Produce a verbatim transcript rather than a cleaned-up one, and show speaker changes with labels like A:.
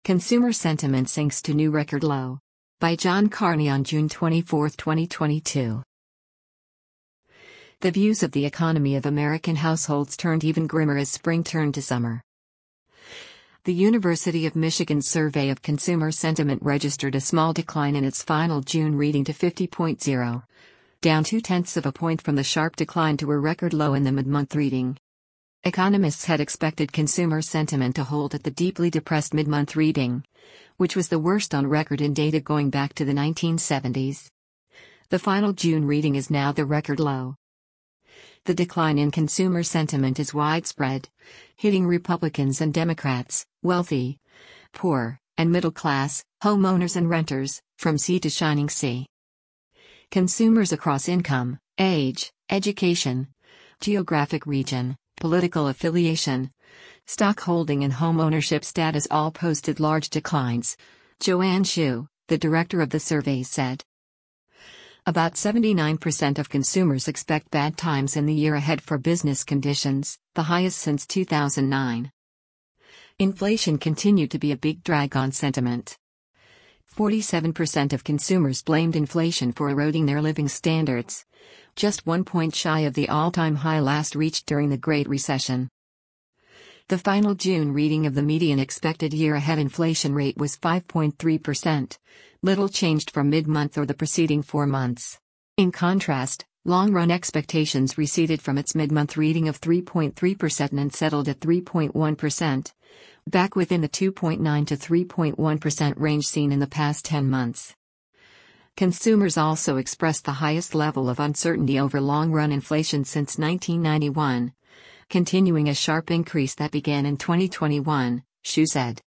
A: Consumer Sentiment Sinks to New Record Low. By John Carney on June twenty-fourth, twenty twenty-two. The views of the economy of American households turned even grimmer as spring turned to summer. The University of Michigan's survey of consumer sentiment registered a small decline in its final June reading to fifty point zero, down two-tenths of a point from the sharp decline to a record low in the mid-month reading. Economists had expected consumer sentiment to hold at the deeply depressed mid-month reading, which was the worst on record in data going back to the nineteen seventies. The final June reading is now the record low. The decline in consumer sentiment is widespread, hitting Republicans and Democrats, wealthy, poor, and middle class, homeowners and renters, from sea to shining sea. Consumers across income, age, education, geographic region, political affiliation, stock holding and home ownership status all posted large declines, Joanne Shu, the director of the survey, said. About seventy-nine percent of consumers expect bad times in the year ahead for business conditions, the highest since two thousand nine. Inflation continued to be a big drag on sentiment. forty-seven percent of consumers blamed inflation for eroding their living standards, just one point shy of the all-time high last reached during the Great Recession. The final June reading of the median expected year-ahead inflation rate was five point three percent, little changed from mid-month or the preceding four months. In contrast, long-run expectations receded from its mid-month reading of three point three percent and settled at three point one percent, back within the two point nine to three point one percent range seen in the past ten months. Consumers also expressed the highest level of uncertainty over long-run inflation since nineteen ninety-one, continuing a sharp increase that began in twenty twenty-one, Shu said.